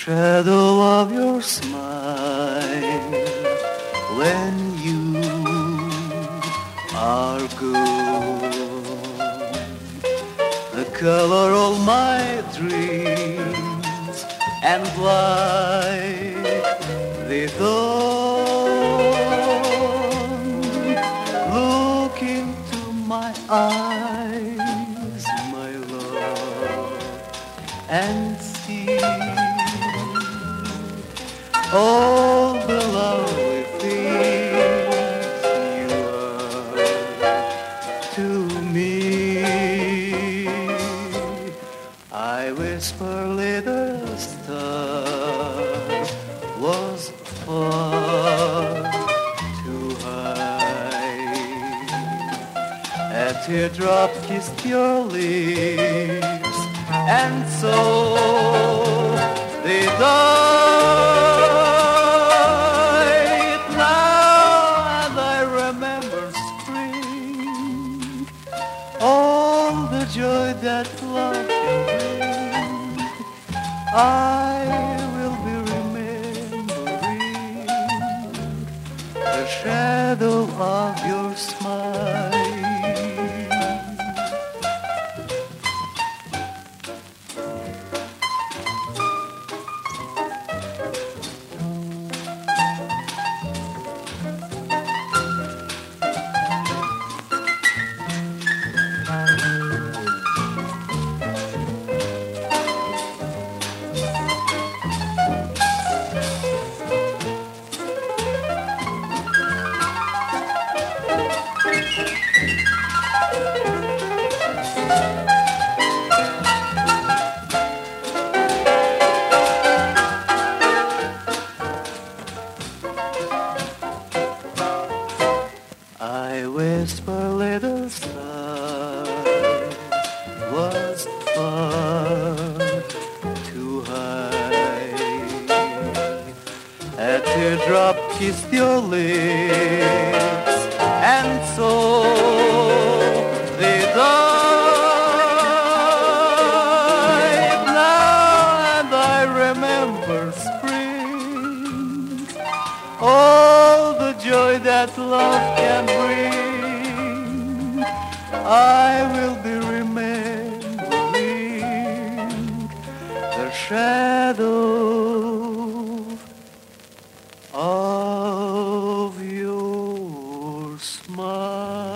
shadow of your smile when you are gone. The color of my dreams and light they dawn. Look into my eyes, my love, and see all the lovely things you are to me. I whisper, little star was far too high. A teardrop kissed your lips, and so they died. Now and I remember spring, all the joy that love can bring. I will be remembering the shadow of your smile. I whisper, little star was far too high. A teardrop kissed your lips, and so they died. Now and I remember spring, all the joy that love can bring. I will be remembering the shadow of your smile.